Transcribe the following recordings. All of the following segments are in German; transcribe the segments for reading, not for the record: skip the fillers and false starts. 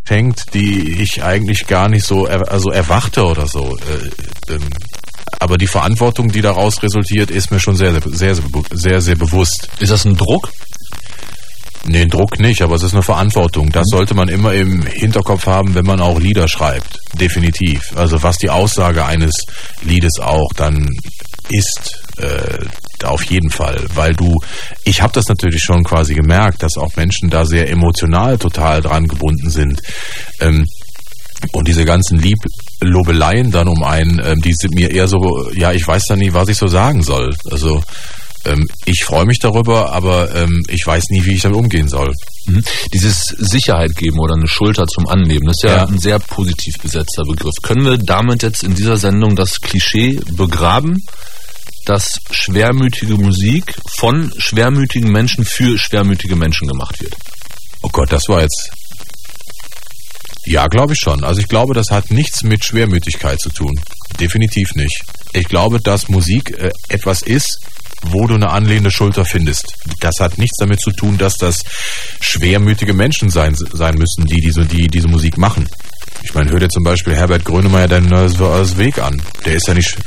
schenkt, die ich eigentlich gar nicht so erwarte oder so. Aber die Verantwortung, die daraus resultiert, ist mir schon sehr, sehr, sehr, sehr bewusst. Ist das ein Druck? Nee, ein Druck nicht, aber es ist eine Verantwortung. Das sollte man immer im Hinterkopf haben, wenn man auch Lieder schreibt. Definitiv. Also was die Aussage eines Liedes auch dann ist, auf jeden Fall. Weil ich habe das natürlich schon quasi gemerkt, dass auch Menschen da sehr emotional total dran gebunden sind. Und diese ganzen Lobeleien dann um einen, die sind mir eher so, ja, ich weiß dann nie, was ich so sagen soll. Also ich freue mich darüber, aber ich weiß nie, wie ich damit umgehen soll. Dieses Sicherheit geben oder eine Schulter zum Annehmen, das ist ja ein sehr positiv besetzter Begriff. Können wir damit jetzt in dieser Sendung das Klischee begraben, dass schwermütige Musik von schwermütigen Menschen für schwermütige Menschen gemacht wird? Oh Gott, das war jetzt... Ja, glaube ich schon. Also ich glaube, das hat nichts mit Schwermütigkeit zu tun. Definitiv nicht. Ich glaube, dass Musik etwas ist, wo du eine anlehnende Schulter findest. Das hat nichts damit zu tun, dass das schwermütige Menschen sein müssen, die diese Musik machen. Ich meine, hör dir zum Beispiel Herbert Grönemeyer den Neues Weg an. Der ist ja nicht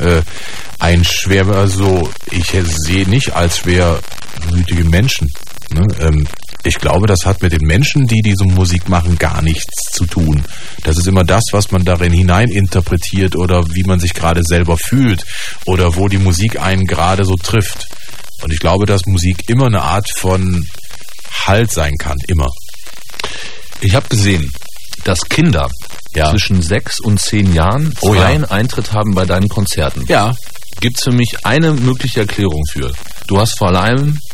ich sehe nicht als schwermütige Menschen. Ne? Ich glaube, das hat mit den Menschen, die diese Musik machen, gar nichts zu tun. Das ist immer das, was man darin hineininterpretiert oder wie man sich gerade selber fühlt oder wo die Musik einen gerade so trifft. Und ich glaube, dass Musik immer eine Art von Halt sein kann, immer. Ich habe gesehen, dass Kinder zwischen 6 und 10 Jahren freien Eintritt haben bei deinen Konzerten. Ja. Gibt's für mich eine mögliche Erklärung für. Du hast vor allem